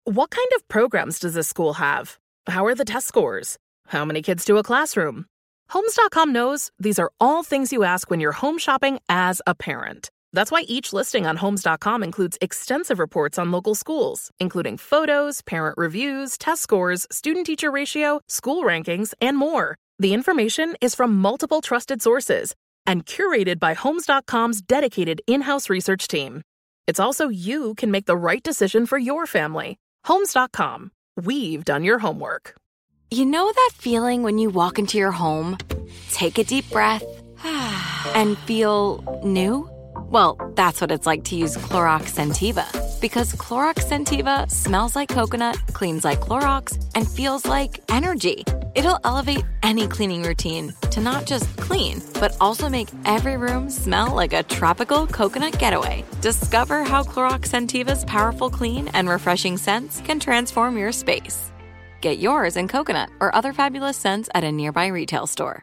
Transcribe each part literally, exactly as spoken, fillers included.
What kind of programs does this school have? How are the test scores? How many kids do a classroom? Homes dot com knows these are all things you ask when you're home shopping as a parent. That's why each listing on Homes dot com includes extensive reports on local schools, including photos, parent reviews, test scores, student-teacher ratio, school rankings, and more. The information is from multiple trusted sources and curated by Homes dot com's dedicated in-house research team. It's also you can make the right decision for your family. Homes dot com. We've done your homework. You know that feeling when you walk into your home, take a deep breath, and feel new? Well, that's what it's like to use Clorox Scentiva. Because Clorox Scentiva smells like coconut, cleans like Clorox, and feels like energy. It'll elevate any cleaning routine to not just clean, but also make every room smell like a tropical coconut getaway. Discover how Clorox Scentiva's powerful clean and refreshing scents can transform your space. Get yours in coconut or other fabulous scents at a nearby retail store.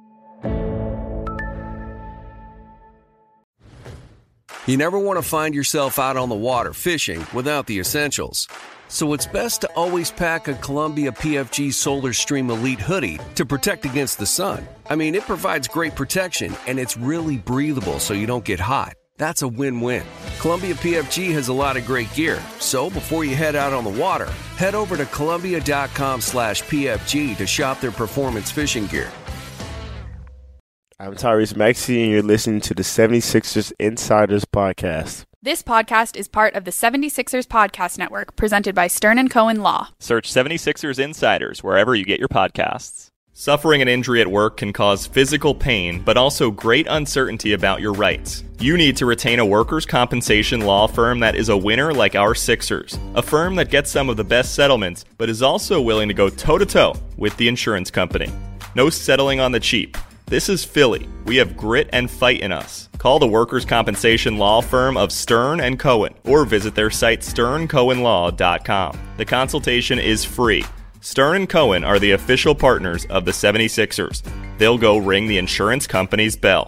You never want to find yourself out on the water fishing without the essentials. So it's best to always pack a Columbia P F G Solar Stream Elite hoodie to protect against the sun. I mean, it provides great protection and it's really breathable so you don't get hot. That's a win-win. Columbia P F G has a lot of great gear, so before you head out on the water, head over to Columbia.com slash PFG to shop their performance fishing gear. I'm Tyrese Maxey, and you're listening to the seventy-sixers Insiders Podcast. This podcast is part of the seventy-sixers Podcast Network, presented by Stern and Cohen Law. Search seventy-sixers Insiders wherever you get your podcasts. Suffering an injury at work can cause physical pain, but also great uncertainty about your rights. You need to retain a workers' compensation law firm that is a winner like our Sixers. A firm that gets some of the best settlements, but is also willing to go toe-to-toe with the insurance company. No settling on the cheap. This is Philly. We have grit and fight in us. Call the workers' compensation law firm of Stern and Cohen, or visit their site stern cohen law dot com. The consultation is free. Stern and Cohen are the official partners of the seventy-sixers. They'll go ring the insurance company's bell.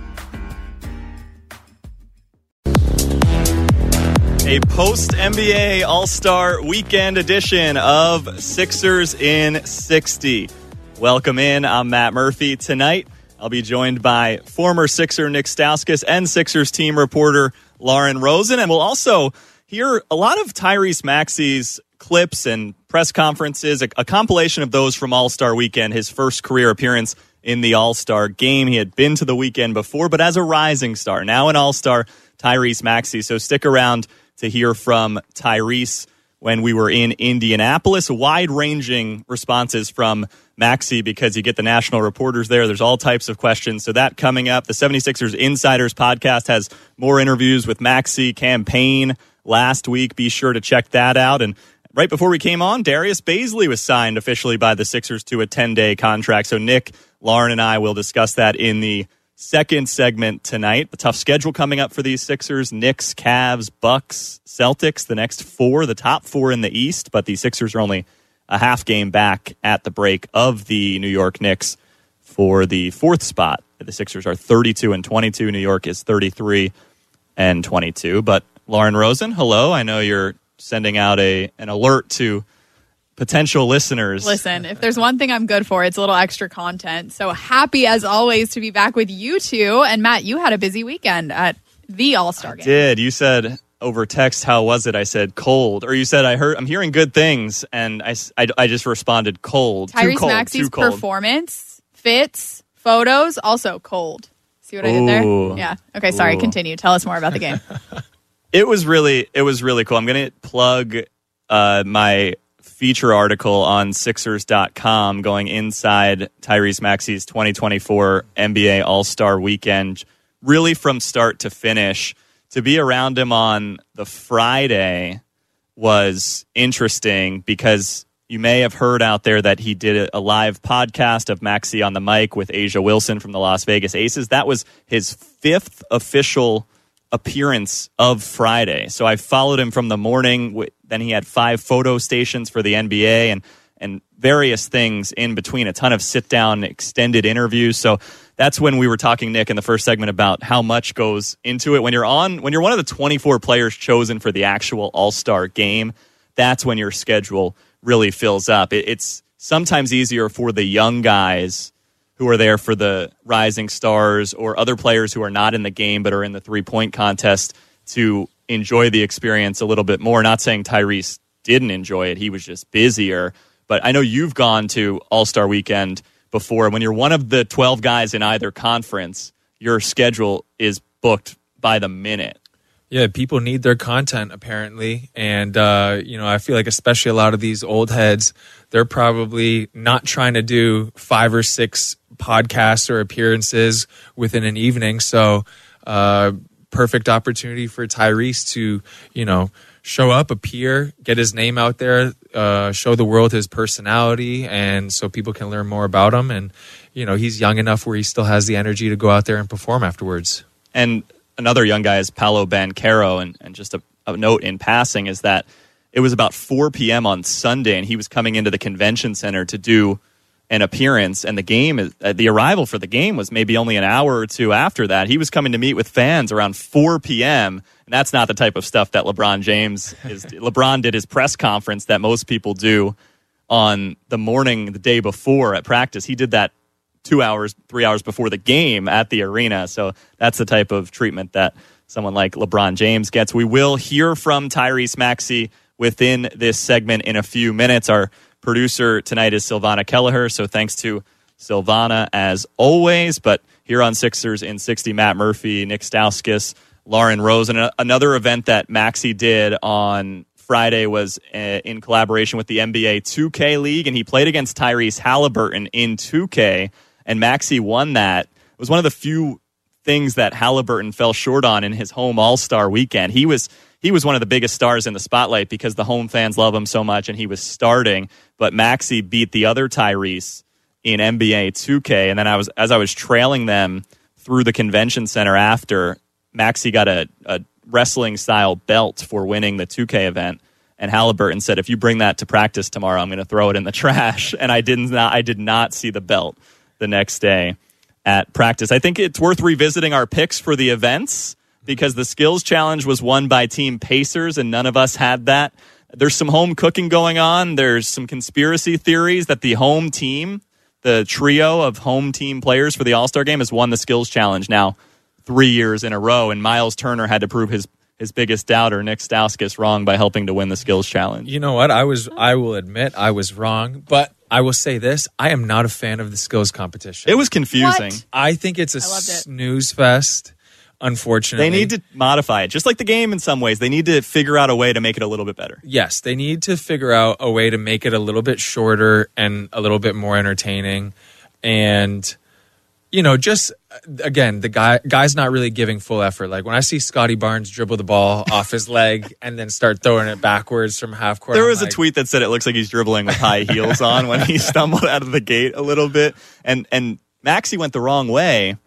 A post-N B A All-Star Weekend edition of Sixers in sixty. Welcome in. I'm Matt Murphy. Tonight, I'll be joined by former Sixer Nick Stauskas and Sixers team reporter Lauren Rosen. And we'll also hear a lot of Tyrese Maxey's clips and press conferences, a, a compilation of those from All-Star Weekend, his first career appearance in the All-Star game. He had been to the weekend before, but as a rising star, now an All-Star, Tyrese Maxey. So stick around to hear from Tyrese when we were in Indianapolis. Wide-ranging responses from Maxey because you get the national reporters there. There's all types of questions. So that coming up. The seventy-sixers Insiders podcast has more interviews with Maxey, campaign last week. Be sure to check that out. And right before we came on, Darius Bazley was signed officially by the Sixers to a ten-day contract. So Nick, Lauren, and I will discuss that in the second segment tonight. The tough schedule coming up for these Sixers. Knicks, Cavs, Bucks, Celtics, the next four, the top four in the East. But the Sixers are only a half game back at the break of the New York Knicks for the fourth spot. The Sixers are thirty-two and twenty-two. New York is thirty-three and twenty-two. But Lauren Rosen, hello. I know you're sending out a an alert to potential listeners. Listen, if there's one thing I'm good for, it's a little extra content. So happy as always to be back with you two. And Matt, you had a busy weekend at the All-Star game. I did. You said over text, how was it? I said cold. Or you said, I heard, I'm hearing good things. And I, I, I just responded cold. Tyrese too cold, Maxey's too cold. Performance, fits, photos, also cold. See what I did there? Ooh. Yeah. Okay, sorry. Ooh. Continue. Tell us more about the game. It was really, it was really cool. I'm going to plug uh, my feature article on Sixers dot com going inside Tyrese Maxey's twenty twenty-four N B A All-Star Weekend, really from start to finish. To be around him on the Friday was interesting because you may have heard out there that he did a live podcast of Maxey on the mic with Asia Wilson from the Las Vegas Aces. That was his fifth official appearance of Friday. So I followed him from the morning. Then he had five photo stations for the N B A and and various things in between, a ton of sit-down extended interviews. So that's when we were talking, Nick, in the first segment about how much goes into it. When you're on, when you're one of the twenty-four players chosen for the actual All-Star game, that's when your schedule really fills up. It, it's sometimes easier for the young guys who are there for the rising stars or other players who are not in the game but are in the three-point contest to enjoy the experience a little bit more. Not saying Tyrese didn't enjoy it. He was just busier. But I know you've gone to All-Star Weekend before. When you're one of the twelve guys in either conference, your schedule is booked by the minute. Yeah, people need their content, apparently. And, uh, you know, I feel like especially a lot of these old heads, they're probably not trying to do five or six podcasts or appearances within an evening. So, uh, perfect opportunity for Tyrese to, you know, show up, appear, get his name out there, uh, show the world his personality, and so people can learn more about him. And, you know, he's young enough where he still has the energy to go out there and perform afterwards. And another young guy is Paolo Banchero, and, and just a, a note in passing is that it was about four p.m. on Sunday, and he was coming into the convention center to do an appearance, and the game, is, uh, the arrival for the game was maybe only an hour or two after that. He was coming to meet with fans around four p.m., and that's not the type of stuff that LeBron James is. LeBron did his press conference that most people do on the morning the day before at practice. He did that two hours, three hours before the game at the arena. So that's the type of treatment that someone like LeBron James gets. We will hear from Tyrese Maxey within this segment in a few minutes. Our producer tonight is Silvana Kelleher, so thanks to Silvana as always. But here on Sixers in sixty, Matt Murphy, Nick Stauskas, Lauren Rose. And another event that Maxey did on Friday was uh, in collaboration with the N B A two K League, and he played against Tyrese Halliburton in two K, and Maxey won that. It was one of the few things that Halliburton fell short on in his home All-Star weekend. He was he was one of the biggest stars in the spotlight because the home fans love him so much, and he was starting. But Maxey beat the other Tyrese in N B A two K, and then I was as I was trailing them through the convention center after, Maxey got a, a wrestling-style belt for winning the two K event, and Halliburton said, if you bring that to practice tomorrow, I'm going to throw it in the trash. And I did not, I did not see the belt the next day at practice. I think it's worth revisiting our picks for the events because the skills challenge was won by Team Pacers, and none of us had that. There's some home cooking going on. There's some conspiracy theories that the home team, the trio of home team players for the All-Star game, has won the skills challenge now three years in a row, and Miles Turner had to prove his his biggest doubter, Nick Stauskas, wrong by helping to win the skills challenge. You know what? I was I will admit I was wrong, but I will say this. I am not a fan of the skills competition. It was confusing. What? I think it's a snooze fest, unfortunately. They need to modify it. Just like the game in some ways. They need to figure out a way to make it a little bit better. Yes, they need to figure out a way to make it a little bit shorter and a little bit more entertaining. And, you know, just, again, the guy guy's not really giving full effort. Like, when I see Scotty Barnes dribble the ball off his leg and then start throwing it backwards from half court. There I'm was like, a tweet that said it looks like he's dribbling with high heels on when he stumbled out of the gate a little bit. And, and Maxey went the wrong way.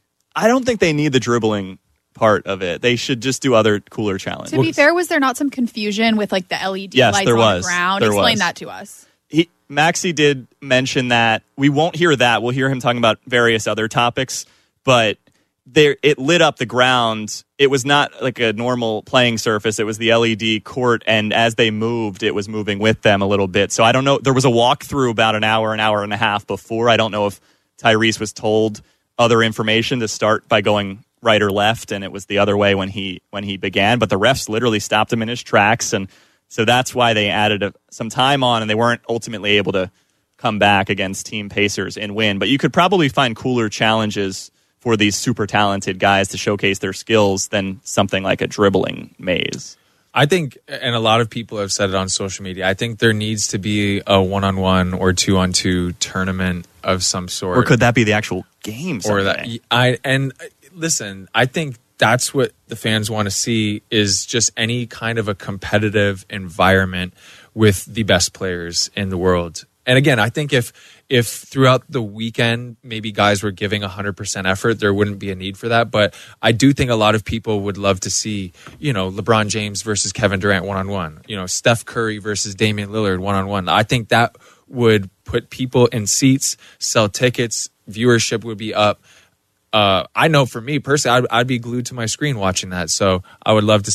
I don't think they need the dribbling part of it. They should just do other cooler challenges. To be fair, was there not some confusion with like the L E D yes, lights there on was. the ground? There Explain was. that to us. He, Maxey did mention that. We won't hear that. We'll hear him talking about various other topics, but there it lit up the ground. It was not like a normal playing surface. It was the L E D court, and as they moved, it was moving with them a little bit. So I don't know. There was a walkthrough about an hour, an hour and a half before. I don't know if Tyrese was told other information to start by going right or left, and it was the other way when he when he began. But the refs literally stopped him in his tracks, and so that's why they added a, some time on, and they weren't ultimately able to come back against Team Pacers and win. But you could probably find cooler challenges for these super talented guys to showcase their skills than something like a dribbling maze. I think, and a lot of people have said it on social media, I think there needs to be a one-on-one or two-on-two tournament of some sort. Or could that be the actual game someday? Or that I and listen, I think that's what the fans want to see, is just any kind of a competitive environment with the best players in the world. And again, I think if if throughout the weekend maybe guys were giving one hundred percent effort, there wouldn't be a need for that. But I do think a lot of people would love to see, you know, LeBron James versus Kevin Durant one-on-one, you know, Steph Curry versus Damian Lillard one-on-one. I think that would put people in seats, sell tickets, viewership would be up. Uh, I know for me personally, I'd, I'd be glued to my screen watching that. So I would love to see it.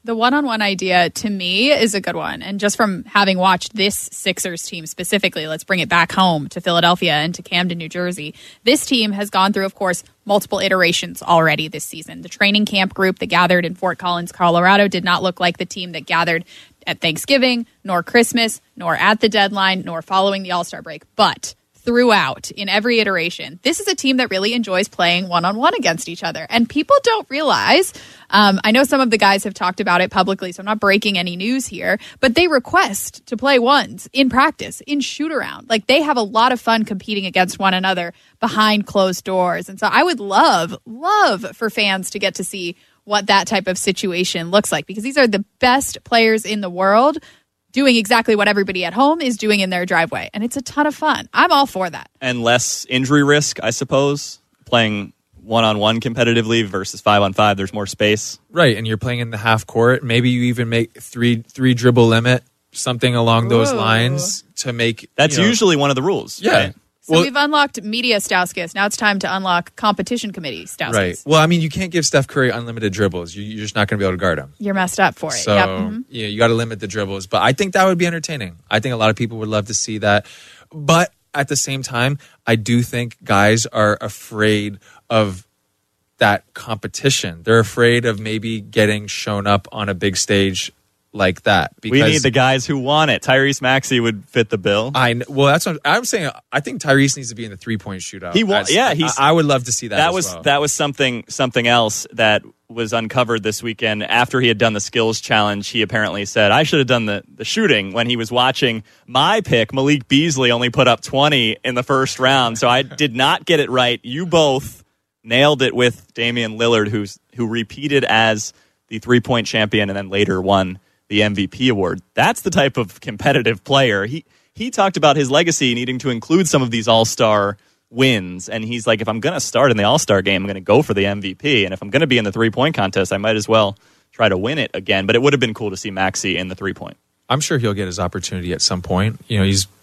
The one-on-one idea, to me, is a good one. And just from having watched this Sixers team specifically, let's bring it back home to Philadelphia and to Camden, New Jersey. This team has gone through, of course, multiple iterations already this season. The training camp group that gathered in Fort Collins, Colorado, did not look like the team that gathered at Thanksgiving, nor Christmas, nor at the deadline, nor following the All-Star break. But throughout, in every iteration, this is a team that really enjoys playing one-on-one against each other. And people don't realize, um, I know some of the guys have talked about it publicly, so I'm not breaking any news here, but they request to play ones in practice, in shoot-around. Like, they have a lot of fun competing against one another behind closed doors. And so I would love, love for fans to get to see what that type of situation looks like, because these are the best players in the world doing exactly what everybody at home is doing in their driveway. And it's a ton of fun. I'm all for that. And less injury risk, I suppose, playing one-on-one competitively versus five-on-five. There's more space. Right, and you're playing in the half court. Maybe you even make three three dribble limit, something along those Ooh. lines to make... That's you know, usually one of the rules. Yeah. Right? So Well- we've unlocked media Stauskas. Now it's time to unlock competition committee Stauskas. Right. Well, I mean, you can't give Steph Curry unlimited dribbles. You- You're just not going to be able to guard him. You're messed up for it. So, Yep. Mhm. yeah, you got to limit the dribbles. But I think that would be entertaining. I think a lot of people would love to see that. But at the same time, I do think guys are afraid of that competition. They're afraid of maybe getting shown up on a big stage like that. Because We need the guys who want it. Tyrese Maxey would fit the bill. I kn- well, that's what I'm saying. I think Tyrese needs to be in the three point shootout. He wa- As- yeah, he's- I, I would love to see that. That as was well. that was something something else that was uncovered this weekend after he had done the skills challenge. He apparently said, I should have done the, the shooting when he was watching my pick. Malik Beasley only put up twenty in the first round, so I did not get it right. You both nailed it with Damian Lillard, who's who repeated as the three-point champion and then later won the M V P award. That's the type of competitive player. He he talked about his legacy needing to include some of these all-star wins, and he's like, if I'm going to start in the all-star game, I'm going to go for the M V P, and if I'm going to be in the three-point contest, I might as well try to win it again. But it would have been cool to see Maxey in the three-point. I'm sure he'll get his opportunity at some point. You know, he's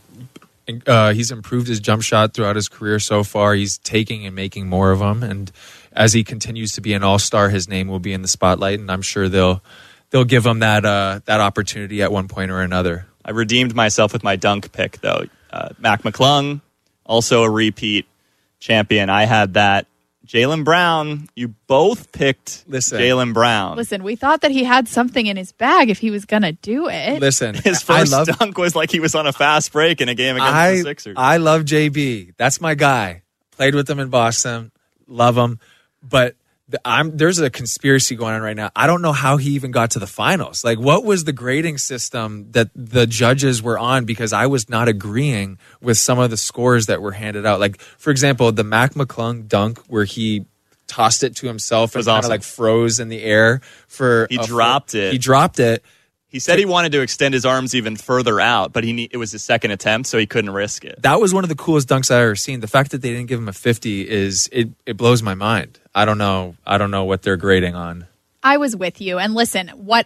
uh, he's improved his jump shot throughout his career so far. He's taking and making more of them, and as he continues to be an all-star, his name will be in the spotlight, and I'm sure they'll they'll give him that uh, that opportunity at one point or another. I redeemed myself with my dunk pick, though. Uh, Mac McClung, also a repeat champion. I had that. Jaylen Brown, you both picked Listen. Jaylen Brown. Listen, we thought that he had something in his bag if he was going to do it. Listen, His I first love, dunk was like he was on a fast break in a game against I, the Sixers. I love J B. That's my guy. Played with him in Boston. Love him. But the, I'm, there's a conspiracy going on right now. I don't know how he even got to the finals. Like, what was the grading system that the judges were on? Because I was not agreeing with some of the scores that were handed out. Like, for example, the Mac McClung dunk where he tossed it to himself and was kind of awesome. like froze in the air for He a dropped fo- it. He dropped it. He said he wanted to extend his arms even further out, but he ne- it was his second attempt, so he couldn't risk it. That was one of the coolest dunks I've ever seen. The fact that they didn't give him a fifty is it, it blows my mind. I don't know. I don't know what they're grading on. I was with you. And listen, what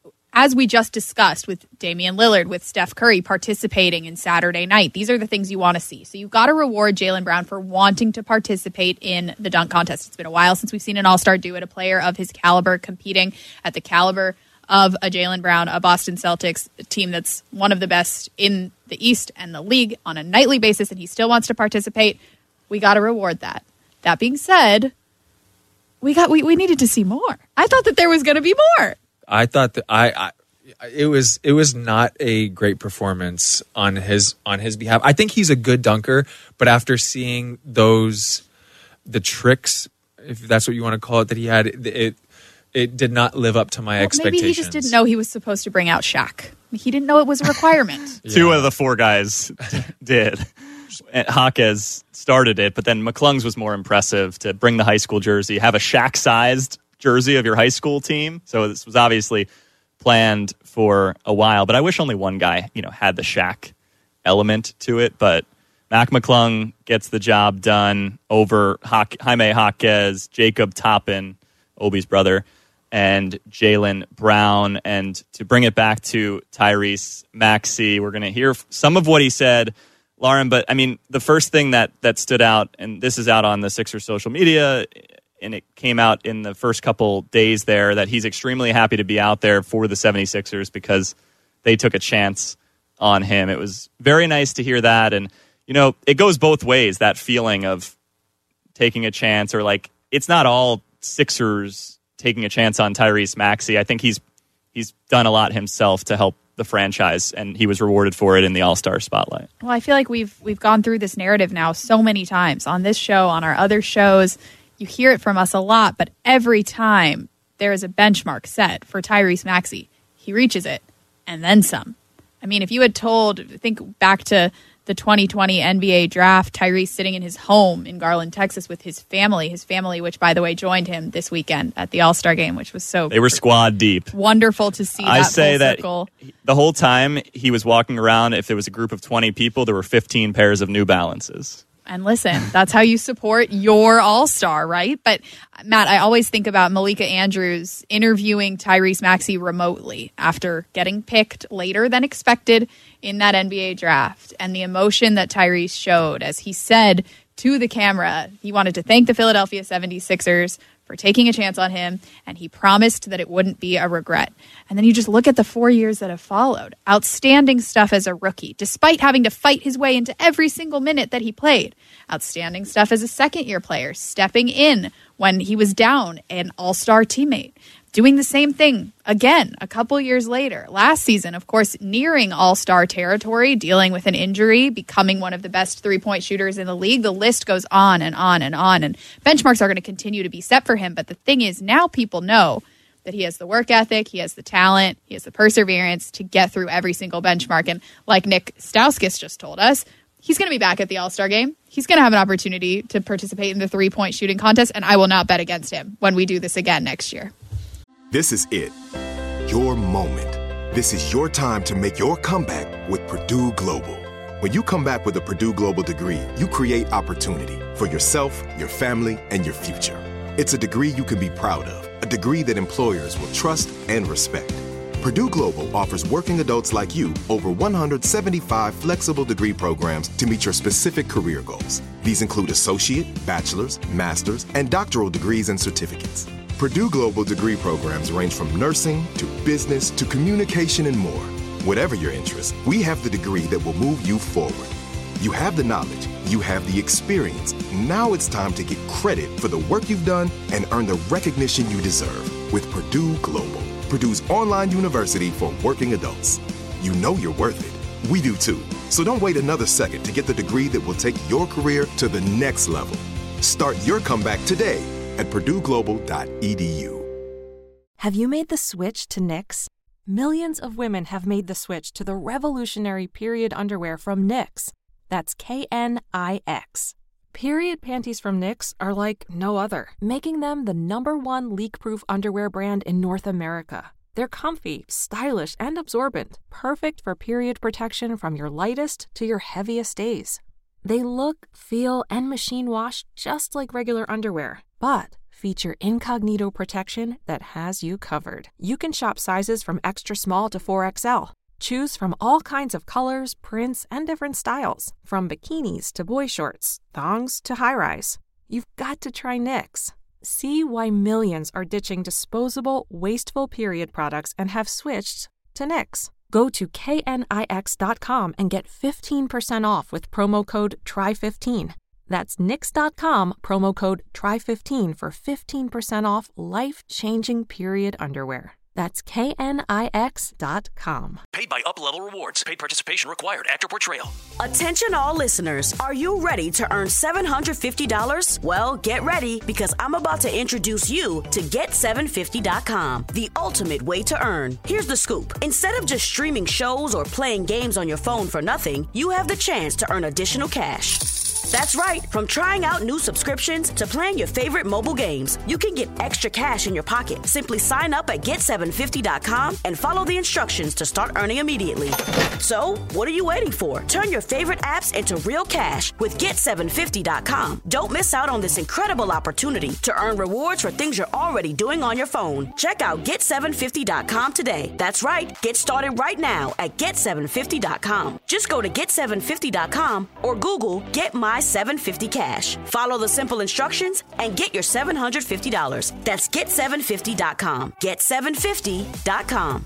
as we just discussed with Damian Lillard, with Steph Curry participating in Saturday night, these are the things you want to see. So you've got to reward Jaylen Brown for wanting to participate in the dunk contest. It's been a while since we've seen an all-star do it, a player of his caliber competing at the caliber of a Jaylen Brown, a Boston Celtics team that's one of the best in the East and the league on a nightly basis, and he still wants to participate. We got to reward that. That being said, we got we, we needed to see more. I thought that there was going to be more. I thought that I, I it was it was not a great performance on his on his behalf. I think he's a good dunker, but after seeing those the tricks, if that's what you want to call it, that he had, it it, it did not live up to my Well, expectations. maybe he just didn't know he was supposed to bring out Shaq. He didn't know it was a requirement. Two of the four guys did. And Jaquez started it, but then McClung's was more impressive to bring the high school jersey, have a Shaq-sized jersey of your high school team. So this was obviously planned for a while, but I wish only one guy, you know, had the Shaq element to it. But Mac McClung gets the job done over ha- Jaime Jaquez, Jacob Toppin, Obi's brother, and Jaylen Brown. And to bring it back to Tyrese Maxey, we're going to hear some of what he said, Lauren. But I mean, the first thing that that stood out, and this is out on the Sixers social media and it came out in the first couple days there that he's extremely happy to be out there for the seventy-sixers because they took a chance on him. It was very nice to hear that. And, you know, it goes both ways, that feeling of taking a chance, or like, it's not all Sixers taking a chance on Tyrese Maxey. I think he's he's done a lot himself to help the franchise, and he was rewarded for it in the All-Star spotlight. Well, I feel like we've we've gone through this narrative now so many times on this show, on our other shows. You hear it from us a lot, but every time there is a benchmark set for Tyrese Maxey, he reaches it, and then some. I mean, if you had told, think back to the twenty twenty N B A draft, Tyrese sitting in his home in Garland, Texas with his family, his family, which, by the way, joined him this weekend at the All-Star game, which was so... They were squad deep. Wonderful to see that I say full that circle. The whole time he was walking around, if there was a group of twenty people, there were fifteen pairs of New Balances. And listen, that's how you support your all-star, right? But, Matt, I always think about Malika Andrews interviewing Tyrese Maxey remotely after getting picked later than expected in that N B A draft, and the emotion that Tyrese showed as he said to the camera he wanted to thank the Philadelphia seventy-sixers for taking a chance on him, and he promised that it wouldn't be a regret. And then you just look at the four years that have followed. Outstanding stuff as a rookie, despite having to fight his way into every single minute that he played. Outstanding stuff as a second-year player, stepping in when he was down, an all-star teammate. Doing the same thing again a couple years later. Last season, of course, nearing all-star territory, dealing with an injury, becoming one of the best three-point shooters in the league. The list goes on and on and on, and benchmarks are going to continue to be set for him. But the thing is, now people know that he has the work ethic, he has the talent, he has the perseverance to get through every single benchmark. And like Nick Stauskas just told us, he's going to be back at the All-Star game. He's going to have an opportunity to participate in the three-point shooting contest, and I will not bet against him when we do this again next year. This is it. Your moment. This is your time to make your comeback with Purdue Global. When you come back with a Purdue Global degree, you create opportunity for yourself, your family, and your future. It's a degree you can be proud of, a degree that employers will trust and respect. Purdue Global offers working adults like you over one hundred seventy-five flexible degree programs to meet your specific career goals. These include associate, bachelor's, master's, and doctoral degrees and certificates. Purdue Global degree programs range from nursing to business to communication and more. Whatever your interest, we have the degree that will move you forward. You have the knowledge, you have the experience. Now it's time to get credit for the work you've done and earn the recognition you deserve with Purdue Global, Purdue's online university for working adults. You know you're worth it. We do too. So don't wait another second to get the degree that will take your career to the next level. Start your comeback today at purdue global dot e d u. Have you made the switch to Knix? Millions of women have made the switch to the revolutionary period underwear from Knix. That's K N I X. Period panties from Knix are like no other, making them the number one leak-proof underwear brand in North America. They're comfy, stylish, and absorbent, perfect for period protection from your lightest to your heaviest days. They look, feel, and machine wash just like regular underwear, but feature incognito protection that has you covered. You can shop sizes from extra small to four X L. Choose from all kinds of colors, prints, and different styles, from bikinis to boy shorts, thongs to high-rise. You've got to try Knix. See why millions are ditching disposable, wasteful period products and have switched to Knix. Go to K N I X dot com and get fifteen percent off with promo code T R Y fifteen. That's Knix dot com, promo code T R Y fifteen for fifteen percent off life-changing period underwear. That's K N I X dot com. Paid by Up-Level Rewards. Paid participation required. Actor portrayal. Attention all listeners. Are you ready to earn seven hundred fifty dollars? Well, get ready because I'm about to introduce you to get seven fifty dot com, the ultimate way to earn. Here's the scoop. Instead of just streaming shows or playing games on your phone for nothing, you have the chance to earn additional cash. That's right. From trying out new subscriptions to playing your favorite mobile games, you can get extra cash in your pocket. Simply sign up at get seven fifty dot com and follow the instructions to start earning immediately. So, what are you waiting for? Turn your favorite apps into real cash with get seven fifty dot com. Don't miss out on this incredible opportunity to earn rewards for things you're already doing on your phone. Check out get seven fifty dot com today. That's right. Get started right now at get seven fifty dot com. Just go to get seven fifty dot com or Google Get My my seven hundred fifty cash. Follow the simple instructions and get your seven hundred fifty dollars. That's get seven fifty dot com. get seven fifty dot com.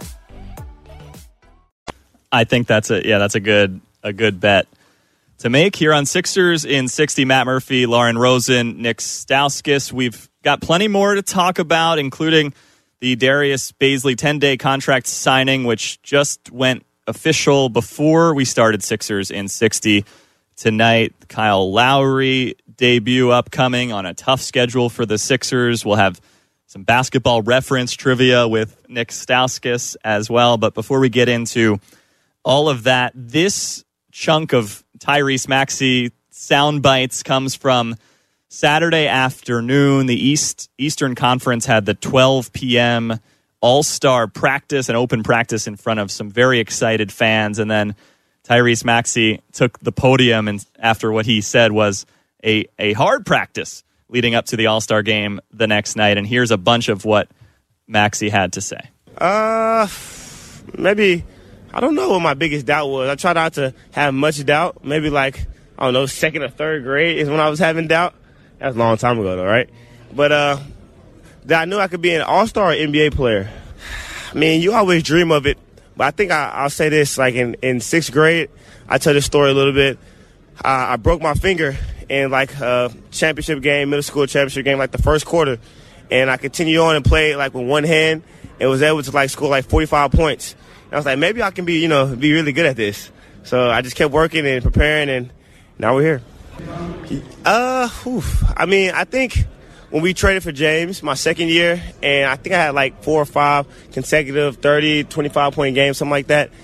I think that's a yeah, that's a good a good bet to make here on Sixers in sixty. Matt Murphy, Lauren Rosen, Nick Stauskas. We've got plenty more to talk about, including the Darius Bazley ten-day contract signing, which just went official before we started Sixers in sixty tonight. Kyle Lowry debut upcoming on a tough schedule for the Sixers. We'll have some basketball reference trivia with Nick Stauskas as well. But before we get into all of that, this chunk of Tyrese Maxey sound bites comes from Saturday afternoon. The East Eastern Conference had the twelve p.m. All-Star practice and open practice in front of some very excited fans. And then Tyrese Maxey took the podium and after what he said was a, a hard practice leading up to the All-Star game the next night. And here's a bunch of what Maxey had to say. Uh, maybe, I don't know what my biggest doubt was. I tried not to have much doubt. Maybe like, I don't know, second or third grade is when I was having doubt. That was a long time ago though, right? But uh, that I knew I could be an all-star N B A player. I mean, you always dream of it. But I think I, I'll say this, like in, in sixth grade, I tell this story a little bit. I, I broke my finger in like a championship game, middle school championship game, like the first quarter. And I continued on and played like with one hand and was able to like score like forty-five points. And I was like, maybe I can be, you know, be really good at this. So I just kept working and preparing, and now we're here. Uh, oof. I mean, I think when we traded for James my second year, and I think I had like four or five consecutive thirty, twenty-five point games, something like that.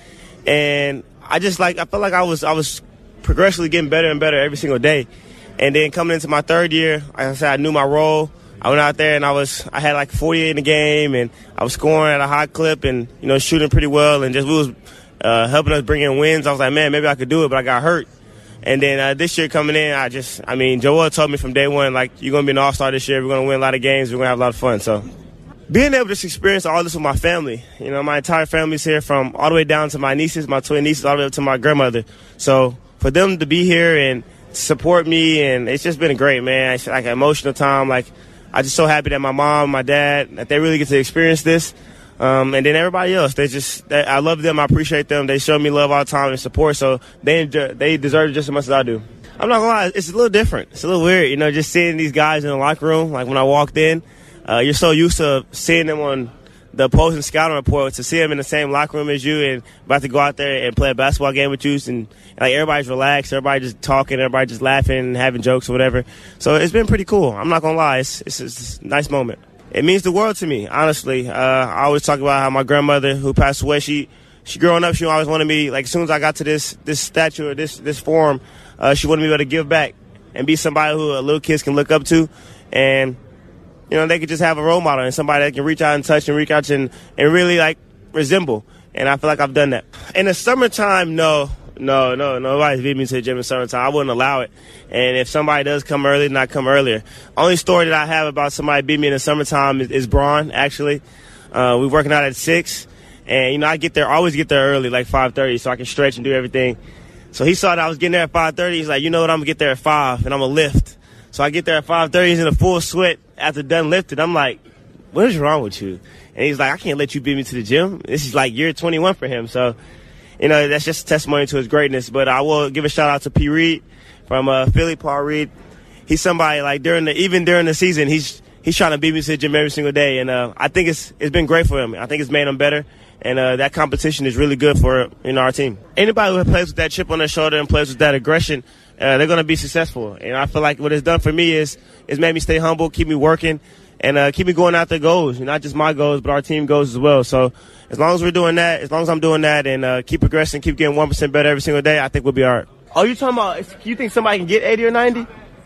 And I just like, I felt like I was, I was progressively getting better and better every single day. And then coming into my third year, like I said, I knew my role. I went out there and I was, I had like forty-eight in the game, and I was scoring at a high clip and, you know, shooting pretty well, and just we was uh, helping us bring in wins. I was like, man, maybe I could do it, but I got hurt. And then uh, this year coming in, I just, I mean, Joel told me from day one, like, you're going to be an all-star this year. We're going to win a lot of games. We're going to have a lot of fun. So being able to just experience all this with my family, you know, my entire family's here from all the way down to my nieces, my twin nieces, all the way up to my grandmother. So for them to be here and support me, and it's just been great, man. It's like an emotional time. Like, I'm just so happy that my mom, my dad, that they really get to experience this. Um, and then everybody else, they just, they, I love them. I appreciate them. They show me love all the time and support. So they they deserve it just as much as I do. I'm not gonna lie, it's a little different. It's a little weird, you know, just seeing these guys in the locker room. Like when I walked in, uh, you're so used to seeing them on the opposing scouting report, to see them in the same locker room as you and about to go out there and play a basketball game with you, and, and like everybody's relaxed, everybody just talking, everybody just laughing and having jokes or whatever. So it's been pretty cool. I'm not gonna lie, it's, it's, it's a nice moment. It means the world to me, honestly. Uh, I always talk about how my grandmother, who passed away, she, she growing up, she always wanted me, like as soon as I got to this this statue or this this forum, uh, she wanted me to be able to give back and be somebody who uh, little kids can look up to, and you know they could just have a role model and somebody that can reach out and touch and reach out and and really like resemble. And I feel like I've done that. In the summertime, no. No, no, nobody's beat me to the gym in summertime. I wouldn't allow it. And if somebody does come early, then I come earlier. Only story that I have about somebody beat me in the summertime is, is Braun, actually. Uh, we're working out at six. And, you know, I get there, I always get there early, like five thirty, so I can stretch and do everything. So he saw that I was getting there at five thirty. He's like, you know what, I'm going to get there at five, and I'm going to lift. So I get there at five thirty. He's in a full sweat after done lifting. I'm like, what is wrong with you? And he's like, I can't let you beat me to the gym. This is like year twenty-one for him. So, you know, that's just a testimony to his greatness. But I will give a shout out to P. Reed from uh, Philly, Paul Reed. He's somebody like during the even during the season, he's he's trying to beat me to the gym every single day, and uh, I think it's it's been great for him. I think it's made him better, and uh, that competition is really good for you know our team. Anybody who plays with that chip on their shoulder and plays with that aggression, uh, they're going to be successful. And I feel like what it's done for me is is made me stay humble, keep me working, and uh, keep me going after goals. Not just my goals, but our team goals as well. So as long as we're doing that, as long as I'm doing that, and uh, keep progressing, keep getting one percent better every single day, I think we'll be all right. Oh, you talking about, you think somebody can get eighty or ninety?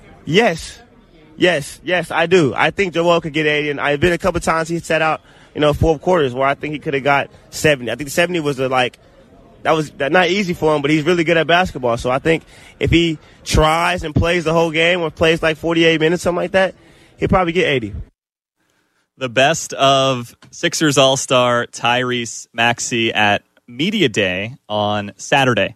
Yes. Yes, yes, I do. I think Joel could get eighty, and I've been a couple times he set out, you know, fourth quarters where I think he could have got seventy. I think seventy was a, like, that was not easy for him, but he's really good at basketball. So I think if he tries and plays the whole game or plays like forty-eight minutes, something like that, he'll probably get eighty. The best of Sixers All-Star Tyrese Maxey at Media Day on Saturday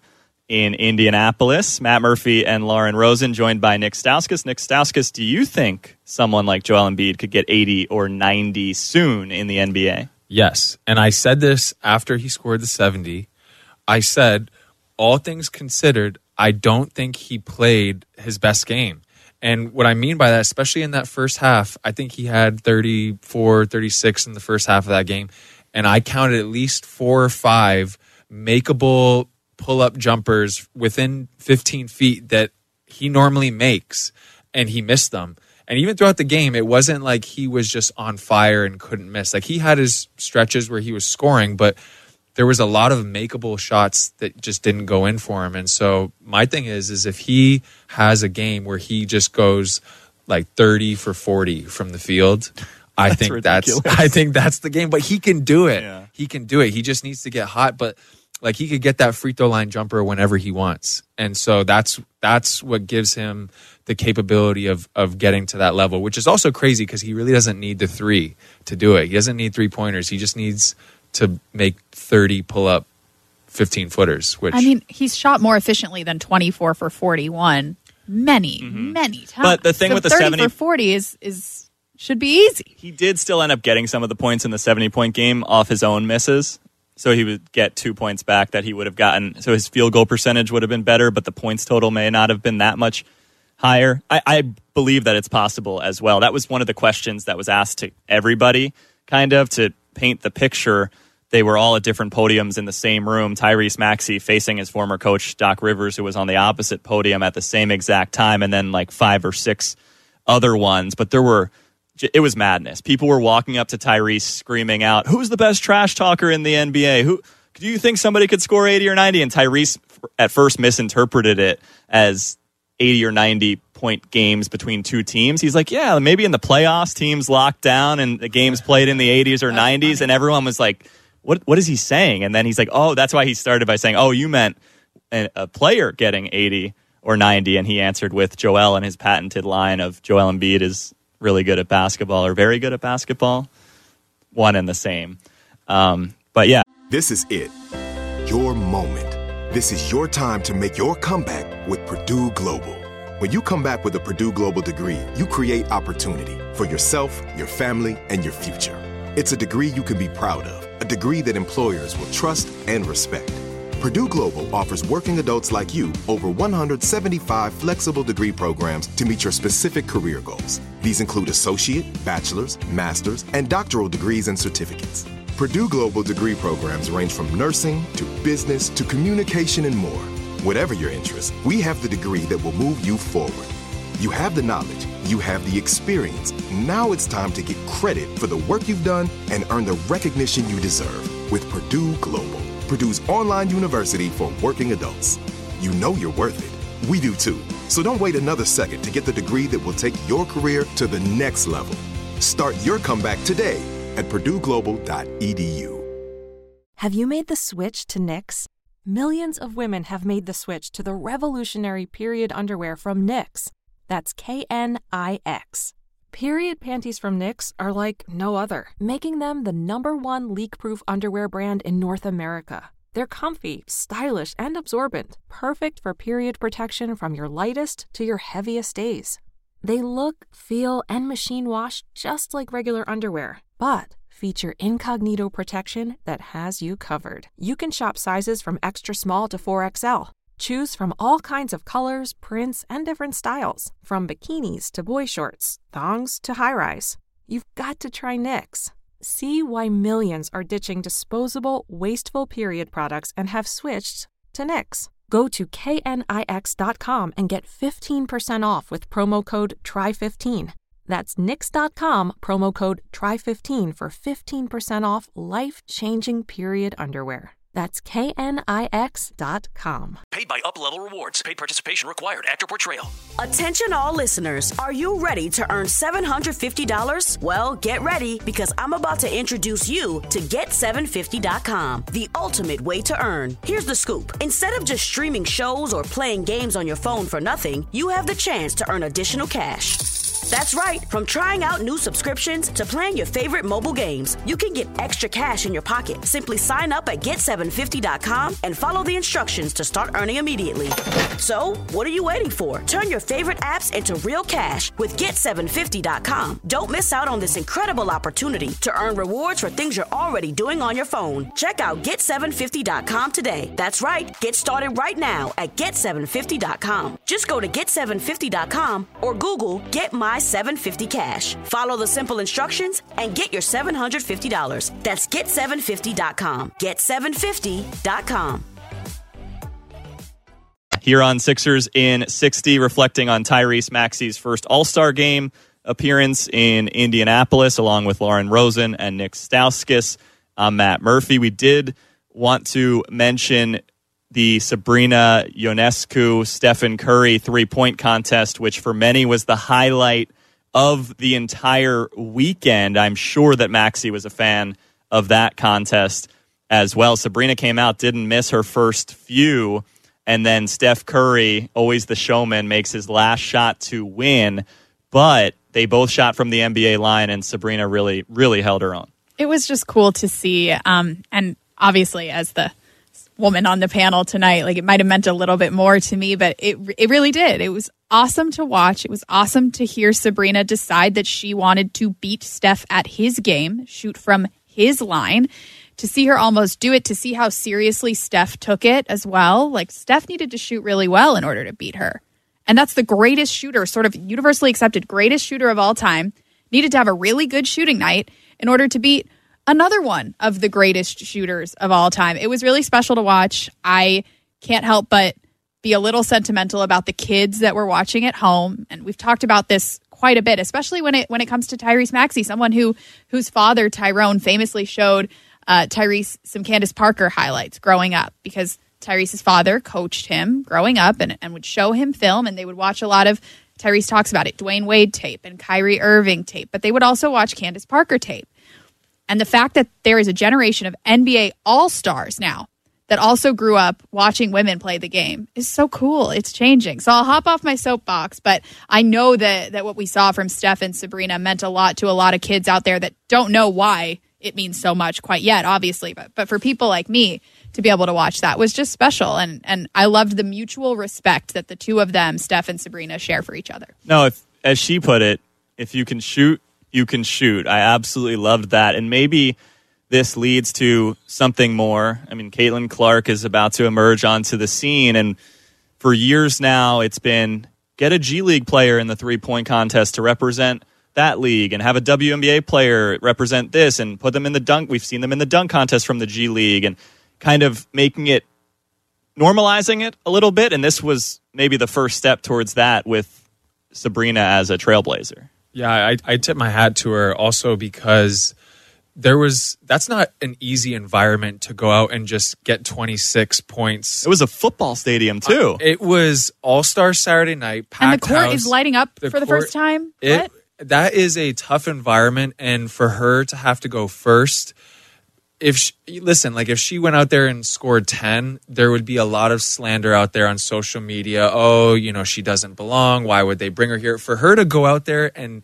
in Indianapolis. Matt Murphy and Lauren Rosen, joined by Nick Stauskas. Nick Stauskas, do you think someone like Joel Embiid could get eighty or ninety soon in the N B A? Yes, and I said this after he scored the seventy. I said, all things considered, I don't think he played his best game. And what I mean by that, especially in that first half, I think he had thirty-four, thirty-six in the first half of that game. And I counted at least four or five makeable pull-up jumpers within fifteen feet that he normally makes, and he missed them. And even throughout the game, it wasn't like he was just on fire and couldn't miss. Like, he had his stretches where he was scoring, but there was a lot of makeable shots that just didn't go in for him. And so my thing is, is if he has a game where he just goes like thirty for forty from the field, I that's think ridiculous. that's I think that's the game. But he can do it. Yeah. He can do it. He just needs to get hot. But like, he could get that free throw line jumper whenever he wants. And so that's that's what gives him the capability of of getting to that level, which is also crazy because he really doesn't need the three to do it. He doesn't need three pointers. He just needs to make thirty pull up fifteen footers. Which, I mean, he's shot more efficiently than twenty-four for forty-one many, mm-hmm. many times. But the thing so with the thirty seventy for forty is is should be easy. He did still end up getting some of the points in the seventy-point game off his own misses. So he would get two points back that he would have gotten. So his field goal percentage would have been better, but the points total may not have been that much higher. I, I believe that it's possible as well. That was one of the questions that was asked to everybody, kind of, to paint the picture. They were all at different podiums in the same room. Tyrese Maxey facing his former coach, Doc Rivers, who was on the opposite podium at the same exact time, and then like five or six other ones. But there were... It was madness. People were walking up to Tyrese screaming out, "Who's the best trash talker in the N B A? Who do you think somebody could score eighty or ninety?" And Tyrese at first misinterpreted it as eighty or ninety point games between two teams. He's like, yeah, maybe in the playoffs teams locked down and the games played in the eighties or nineties. And everyone was like, what what is he saying? And then he's like, oh, that's why he started by saying, oh, you meant a, a player getting eighty or ninety. And he answered with Joel and his patented line of Joel Embiid is really good at basketball or very good at basketball. One and the same. Um, but yeah. This is it. Your moment. This is your time to make your comeback with Purdue Global. When you come back with a Purdue Global degree, you create opportunity for yourself, your family, and your future. It's a degree you can be proud of, a degree that employers will trust and respect. Purdue Global offers working adults like you over one hundred seventy-five flexible degree programs to meet your specific career goals. These include associate, bachelor's, master's, and doctoral degrees and certificates. Purdue Global degree programs range from nursing to business to communication and more. Whatever your interest, we have the degree that will move you forward. You have the knowledge, you have the experience. Now it's time to get credit for the work you've done and earn the recognition you deserve with Purdue Global. Purdue's online university for working adults. You know you're worth it. We do too. So don't wait another second to get the degree that will take your career to the next level. Start your comeback today at purdue global dot e d u. Have you made the switch to Knix? Millions of women have made the switch to the revolutionary period underwear from Knix. That's K N I X. Period panties from Knix are like no other, making them the number one leak-proof underwear brand in North America. They're comfy, stylish, and absorbent, perfect for period protection from your lightest to your heaviest days. They look, feel, and machine wash just like regular underwear, but feature incognito protection that has you covered. You can shop sizes from extra small to four X L. Choose from all kinds of colors, prints, and different styles, from bikinis to boy shorts, thongs to high-rise. You've got to try Knix. See why millions are ditching disposable, wasteful period products and have switched to Knix. Go to K N I X dot com and get fifteen percent off with promo code T R Y fifteen. That's Knix dot com, promo code T R Y fifteen for fifteen percent off life-changing period underwear. That's K N I X dot com. Paid by Up Level Rewards. Paid participation required. Actor Portrayal. Attention all listeners. Are you ready to earn seven hundred fifty dollars? Well, get ready because I'm about to introduce you to get seven fifty dot com, the ultimate way to earn. Here's the scoop. Instead of just streaming shows or playing games on your phone for nothing, you have the chance to earn additional cash. That's right. From trying out new subscriptions to playing your favorite mobile games, you can get extra cash in your pocket. Simply sign up at get seven fifty dot com and follow the instructions to start earning immediately. So, what are you waiting for? Turn your favorite apps into real cash with get seven fifty dot com. Don't miss out on this incredible opportunity to earn rewards for things you're already doing on your phone. Check out get seven fifty dot com today. That's right. Get started right now at get seven fifty dot com. Just go to get seven fifty dot com or Google Get My seven fifty Cash. Follow the simple instructions and get your seven hundred fifty dollars. That's get seven fifty dot com. get seven fifty dot com. Here on Sixers in sixty, reflecting on Tyrese Maxey's first All-Star game appearance in Indianapolis, along with Lauren Rosen and Nick Stauskas. I'm Matt Murphy. We did want to mention the Sabrina Ionescu, Stephen Curry three-point contest, which for many was the highlight of the entire weekend. I'm sure that Maxey was a fan of that contest as well. Sabrina came out, didn't miss her first few, and then Steph Curry, always the showman, makes his last shot to win, but they both shot from the N B A line, and Sabrina really, really held her own. It was just cool to see, um, and obviously as the woman on the panel tonight, like it might have meant a little bit more to me, but it it really did. It was awesome to watch. It was awesome to hear Sabrina decide that she wanted to beat Steph at his game, shoot from his line, to see her almost do it, to see how seriously Steph took it as well. Like Steph needed to shoot really well in order to beat her. And that's the greatest shooter, sort of universally accepted greatest shooter of all time, needed to have a really good shooting night in order to beat another one of the greatest shooters of all time. It was really special to watch. I can't help but be a little sentimental about the kids that were watching at home. And we've talked about this quite a bit, especially when it when it comes to Tyrese Maxey, someone who whose father, Tyrone, famously showed uh, Tyrese some Candace Parker highlights growing up, because Tyrese's father coached him growing up and, and would show him film, and they would watch a lot of, Tyrese talks about it, Dwayne Wade tape and Kyrie Irving tape, but they would also watch Candace Parker tape. And the fact that there is a generation of N B A All-Stars now that also grew up watching women play the game is so cool. It's changing. So I'll hop off my soapbox, but I know that, that what we saw from Steph and Sabrina meant a lot to a lot of kids out there that don't know why it means so much quite yet, obviously. But but for people like me to be able to watch that was just special. And, and I loved the mutual respect that the two of them, Steph and Sabrina, share for each other. No, if, as she put it, if you can shoot, you can shoot. I absolutely loved that. And maybe this leads to something more. I mean, Caitlin Clark is about to emerge onto the scene. And for years now, it's been get a G League player in the three-point contest to represent that league, and have a W N B A player represent this and put them in the dunk. We've seen them in the dunk contest from the G League, and kind of making it, normalizing it a little bit. And this was maybe the first step towards that with Sabrina as a trailblazer. Yeah, I, I tip my hat to her also because there was, that's not an easy environment to go out and just get twenty-six points. It was a football stadium too. Uh, it was All-Star Saturday night, packed And the court house. is lighting up The for the court- first time? It, What? that is a tough environment, and for her to have to go first, if she, listen, like if she went out there and scored ten, there would be a lot of slander out there on social media. Oh, you know, she doesn't belong. Why would they bring her here? For her to go out there and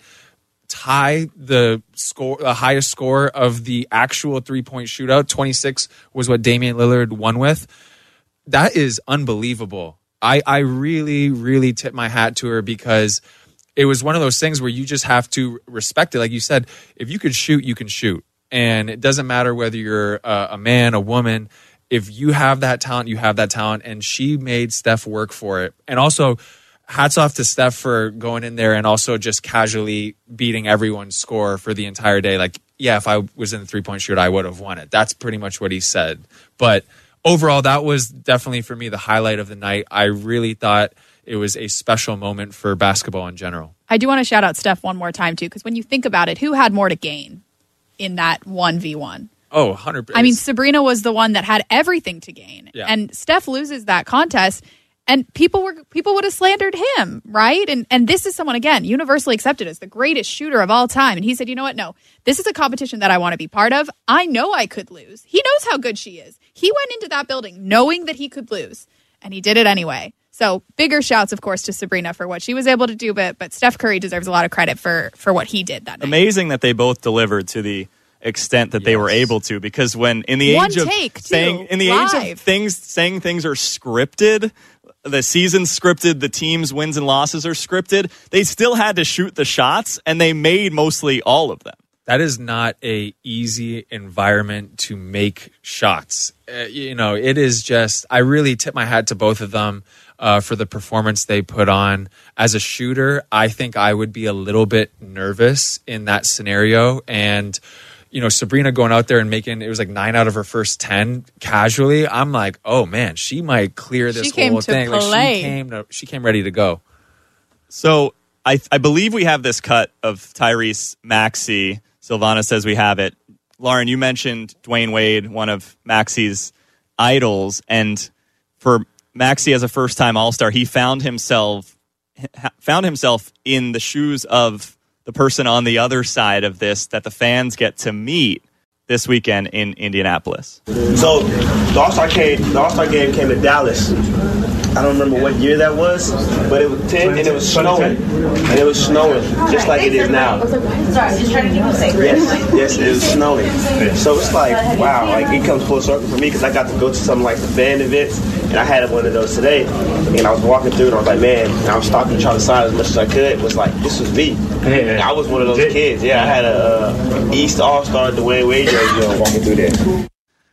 tie the score, the highest score of the actual three-point shootout, twenty-six was what Damian Lillard won with. That is unbelievable. I, I really, really tip my hat to her because it was one of those things where you just have to respect it. Like you said, if you could shoot, you can shoot. And it doesn't matter whether you're a, a man, a woman. If you have that talent, you have that talent. And she made Steph work for it. And also, hats off to Steph for going in there and also just casually beating everyone's score for the entire day. Like, yeah, if I was in the three-point shoot, I would have won it. That's pretty much what he said. But overall, that was definitely for me the highlight of the night. I really thought it was a special moment for basketball in general. I do want to shout out Steph one more time, too, because when you think about it, who had more to gain in that one v one? Oh, one hundred percent. I mean, Sabrina was the one that had everything to gain. Yeah. And Steph loses that contest, and people were people would have slandered him, right? And and this is someone, again, universally accepted as the greatest shooter of all time. And he said, you know what? No, this is a competition that I want to be part of. I know I could lose. He knows how good she is. He went into that building knowing that he could lose, and he did it anyway. So bigger shouts, of course, to Sabrina for what she was able to do, but but Steph Curry deserves a lot of credit for for what he did that night. Amazing that they both delivered to the extent that yes. they were able to, because when in the One age of take, too, saying in the live. age of things saying things are scripted, the season's scripted, the team's wins and losses are scripted, they still had to shoot the shots, and they made mostly all of them. That is not a easy environment to make shots. Uh, you know, it is just, I really tip my hat to both of them uh, for the performance they put on. As a shooter, I think I would be a little bit nervous in that scenario. And, you know, Sabrina going out there and making, it was like nine out of her first ten casually. I'm like, oh man, she might clear this she came whole to thing. Play. Like she came to, she came ready to go. So I, I believe we have this cut of Tyrese Maxey. Silvana says we have it. Lauren, you mentioned Dwayne Wade, one of Maxey's idols, and for Maxey as a first-time All-Star, he found himself found himself in the shoes of the person on the other side of this that the fans get to meet this weekend in Indianapolis. So the All-Star came, the All-Star game came to Dallas. I don't remember what year that was, but it was ten and it was snowing, and it was snowing just like it is now. Yes, yes, it was snowing. So it's like, wow, like it comes full circle for me because I got to go to some like the fan events, and I had one of those today, and I was walking through and I was like, man, and I was stopping trying to sign as much as I could. It was like, this was me. And I was one of those kids. Yeah, I had a uh, East All-Star Dwayne Wade jersey on walking through there.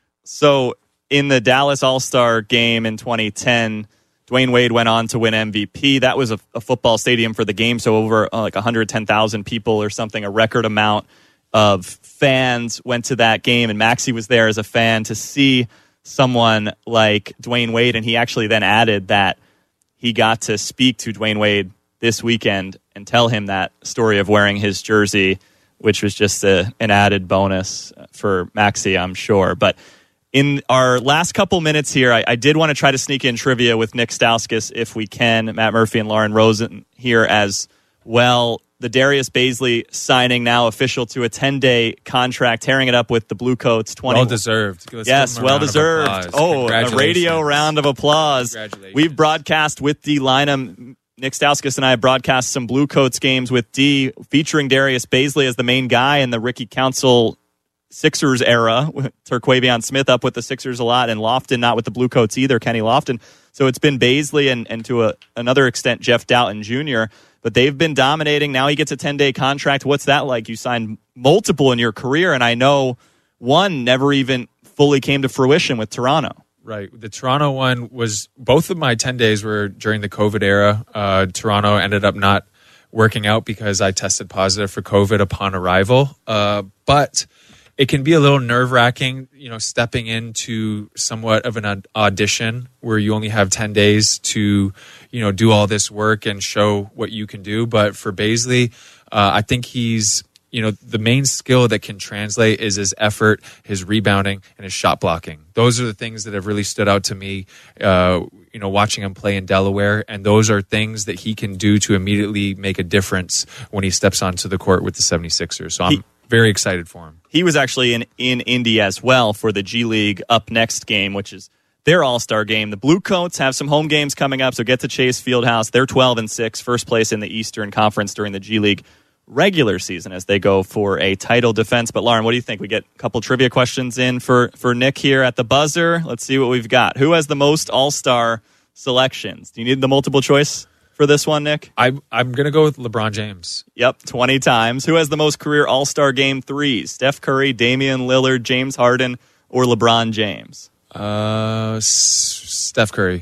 So in the Dallas All-Star game in twenty ten, Dwayne Wade went on to win M V P. That was a, a football stadium for the game, so over uh, like one hundred ten thousand people or something, a record amount of fans went to that game, and Maxey was there as a fan to see someone like Dwayne Wade, and he actually then added that he got to speak to Dwayne Wade this weekend and tell him that story of wearing his jersey, which was just a, an added bonus for Maxey, I'm sure. But in our last couple minutes here, I, I did want to try to sneak in trivia with Nick Stauskas if we can. Matt Murphy and Lauren Rosen here as well. The Darius Baisley signing now official to a ten-day contract, tearing it up with the Blue Coats. twenty Well-deserved. Yes, well-deserved. Oh, a radio round of applause. We've broadcast with D. Lynham. Nick Stauskas and I have broadcast some Blue Coats games with D, featuring Darius Baisley as the main guy in the Ricky Council Sixers era. Terquavion Smith up with the Sixers a lot, and Lofton not with the Blue Coats either, Kenny Lofton. So it's been Baisley and, and to a, another extent Jeff Doughton Junior, but they've been dominating. Now he gets a ten-day contract. What's that like? You signed multiple in your career, and I know one never even fully came to fruition with Toronto. Right. The Toronto one was, both of my ten days were during the COVID era. Uh, Toronto ended up not working out because I tested positive for COVID upon arrival. Uh, but it can be a little nerve-wracking, you know, stepping into somewhat of an audition where you only have ten days to, you know, do all this work and show what you can do. But for Baisley, uh, I think he's, you know, the main skill that can translate is his effort, his rebounding, and his shot blocking. Those are the things that have really stood out to me, uh, you know, watching him play in Delaware. And those are things that he can do to immediately make a difference when he steps onto the court with the seventy-sixers. So I'm he- very excited for him. He was actually in, in Indy as well for the G League Up Next game, which is their all-star game. The Blue Coats have some home games coming up, so get to Chase Fieldhouse. They're twelve and six, first place in the Eastern Conference during the G League regular season as they go for a title defense. But Lauren, what do you think? We get a couple trivia questions in for, for Nick here at the buzzer. Let's see what we've got. Who has the most all-star selections? Do you need the multiple choice for this one, Nick? I, I'm going to go with LeBron James. Yep, twenty times. Who has the most career All-Star Game threes? Steph Curry, Damian Lillard, James Harden, or LeBron James? Uh, S- Steph Curry.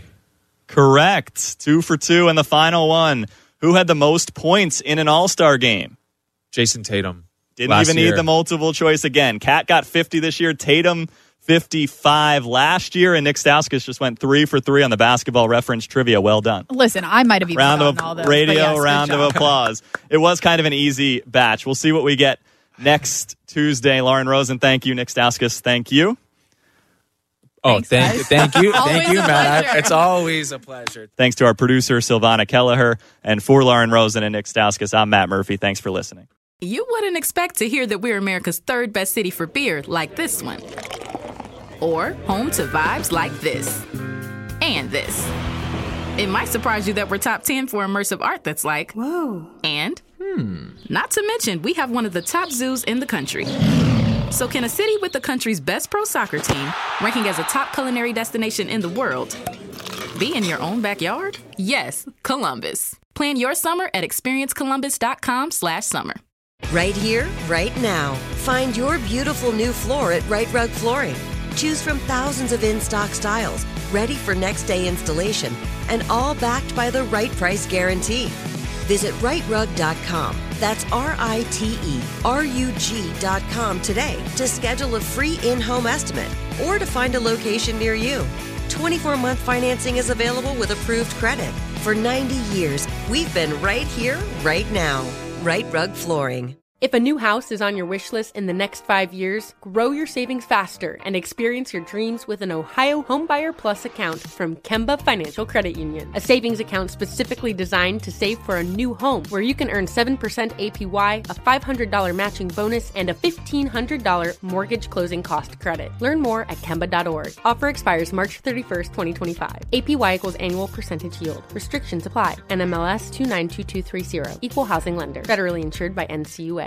Correct. Two for two. And the final one. Who had the most points in an All-Star Game? Jason Tatum. Didn't even year. need the multiple choice again. Cat got fifty this year. Tatum fifty-five last year, and Nick Stauskas just went three for three on the Basketball Reference trivia. Well done. Listen, I might have even round done of all those, radio yes, round of applause. It was kind of an easy batch. We'll see what we get next Tuesday. Lauren Rosen, thank you. Nick Stauskas, thank you. Oh, Thanks, thank, thank you, thank you, a Matt. pleasure. It's always a pleasure. Thanks to our producer Silvana Kelleher, and for Lauren Rosen and Nick Stauskas, I'm Matt Murphy. Thanks for listening. You wouldn't expect to hear that we're America's third best city for beer like this one. Or home to vibes like this. And this. It might surprise you that we're top ten for immersive art that's like, whoa. And, hmm. Not to mention, we have one of the top zoos in the country. So can a city with the country's best pro soccer team, ranking as a top culinary destination in the world, be in your own backyard? Yes, Columbus. Plan your summer at experience columbus dot com slash summer. Right here, right now. Find your beautiful new floor at Right Rug Flooring. Choose from thousands of in-stock styles, ready for next day installation, and all backed by the right price guarantee. Visit right rug dot com. That's R I T E R U G dot com today to schedule a free in-home estimate or to find a location near you. twenty-four month financing is available with approved credit. For ninety years, we've been right here, right now. Right Rug Flooring. If a new house is on your wish list in the next five years, grow your savings faster and experience your dreams with an Ohio Homebuyer Plus account from Kemba Financial Credit Union. A savings account specifically designed to save for a new home where you can earn seven percent A P Y, a five hundred dollars matching bonus, and a fifteen hundred dollars mortgage closing cost credit. Learn more at Kemba dot org. Offer expires March thirty-first, twenty twenty-five. A P Y equals annual percentage yield. Restrictions apply. N M L S two nine two two three zero. Equal housing lender. Federally insured by N C U A.